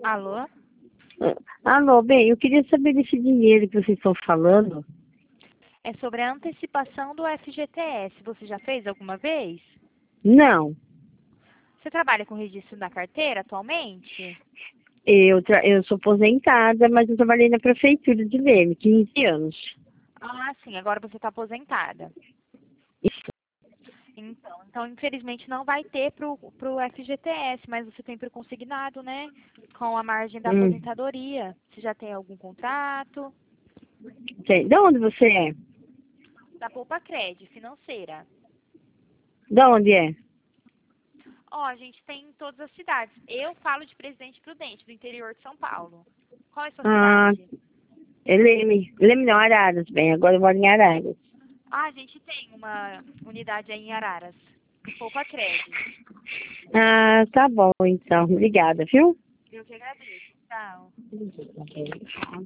Alô? Alô, bem, eu queria saber desse dinheiro que vocês estão falando. É sobre a antecipação do FGTS. Você já fez alguma vez? Não, Você trabalha com registro da carteira atualmente? eu sou aposentada, mas eu trabalhei na prefeitura de Leme, 15 anos. Ah, sim, agora você está aposentada. Isso. Então, infelizmente não vai ter pro FGTS, mas você tem pro consignado, né? Com a margem da Hum, aposentadoria. Você já tem algum contrato? sei. De onde você é? Da Poupa Cred, financeira. De onde é? Ó, a gente tem em todas as cidades. Eu falo de Presidente Prudente, do interior de São Paulo. Qual é a sua Ah, cidade? é Leme. Leme não, Araras, bem, agora eu moro em Araras. Ah, a gente tem uma unidade aí em Araras. Poupa Cred. Ah, tá bom, então. Obrigada, viu? Eu que agradeço. Tchau.